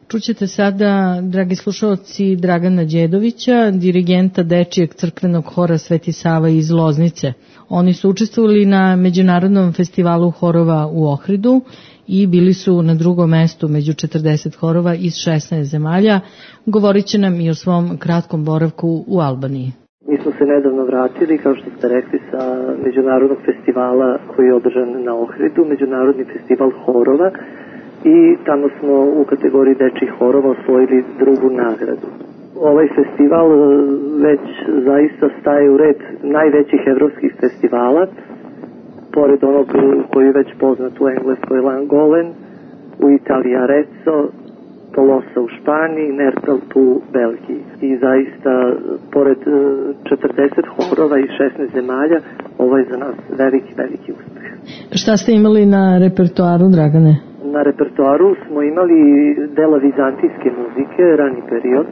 Čućete sada, dragi slušalci, Dragana Đedovića, dirigenta Dečijeg crkvenog hora Sveti Sava iz Loznice. Oni su učestvovali na Međunarodnom festivalu horova u Ohridu i bili su na drugom mestu među 40 horova iz 16 zemalja. Govorit će nam i o svom kratkom boravku u Albaniji. Mi smo se nedavno vratili, kao što ste rekli, sa Međunarodnog festivala koji je održan na Ohridu, Međunarodni festival horova, i tamo smo u kategoriji dečjih horova osvojili drugu nagradu. Ovaj festival već zaista staje u red najvećih evropskih festivala, pored onog koji je već poznat u Engleskoj Langolen, u Italiji Arezzo, Tolosa u Španiji, Nerpelt u Belgiji. I zaista, pored 40 horova i 16 zemalja, ovo je za nas veliki uspeh. Šta ste imali na repertoaru, Dragane? Na repertoaru smo imali dela vizantijske muzike, rani period.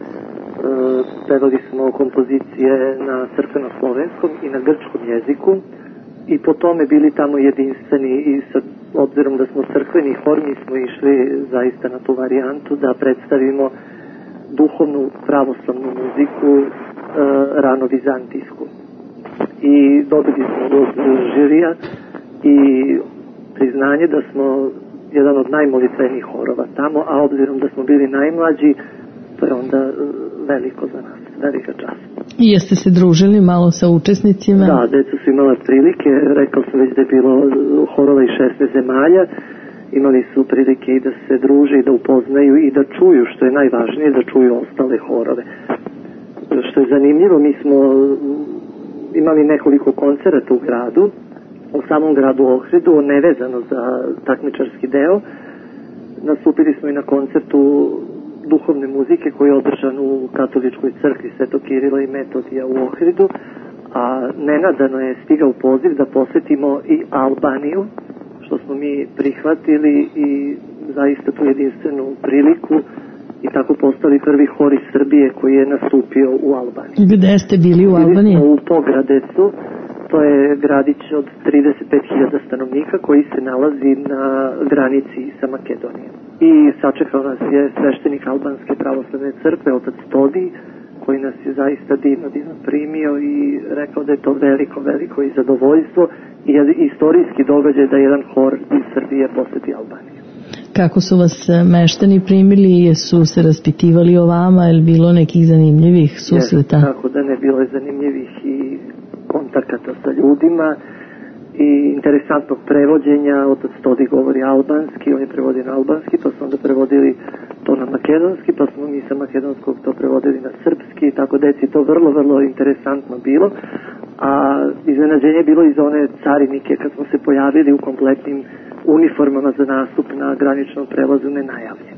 Pevali smo kompozicije na crkveno-slovenskom i na grčkom jeziku i po tome bili tamo jedinstveni, i sad, obzirom da smo crkveni hor, mi smo išli zaista na tu varijantu da predstavimo duhovnu pravoslavnu muziku, rano vizantijsku. I dobili smo od žirija i priznanje da smo jedan od najmolitvenijih horova tamo, a obzirom da smo bili najmlađi, to je onda veliko za nas, velika čast. I jeste se družili malo sa učesnicima? Da, deca su imala prilike, rekao sam već da je bilo horova iz 16 zemalja, imali su prilike i da se druže i da upoznaju i da čuju, što je najvažnije, da čuju ostale horove. Što je zanimljivo, mi smo imali nekoliko koncerata u gradu, u samom gradu Ohridu, nevezano za takmičarski deo. Nastupili smo i na koncertu duhovne muzike koji je održan u katoličkoj crkvi Svetog Kirila i Metodija u Ohridu, a nenadano je stigao poziv da posetimo i Albaniju, što smo mi prihvatili i zaista tu jedinstvenu priliku i tako postali prvi hor iz Srbije koji je nastupio u Albaniji. Gde ste bili u Albaniji? Bili smo u Pogradecu. To je gradić od 35.000 stanovnika koji se nalazi na granici sa Makedonijom. I sačekao nas je sveštenik Albanske pravoslavne crkve, otac Todi, koji nas je zaista divno primio i rekao da je to veliko i zadovoljstvo i istorijski događaj da jedan hor iz Srbije poseti Albaniju. Kako su vas meštani primili, jesu se raspitivali o vama, je li bilo nekih zanimljivih susreta? Tako da ne, bilo je zanimljivih i kontakata sa ljudima i interesantnog prevođenja. Otac Todi govori albanski, on je prevodio na albanski, pa smo onda prevodili to na makedonski, pa smo mi sa makedonskog to prevodili na srpski, tako deci to vrlo interesantno bilo. A iznenađenje je bilo i za one carinike kad smo se pojavili u kompletnim uniformama za nastup na graničnom prelazu nenajavljeni.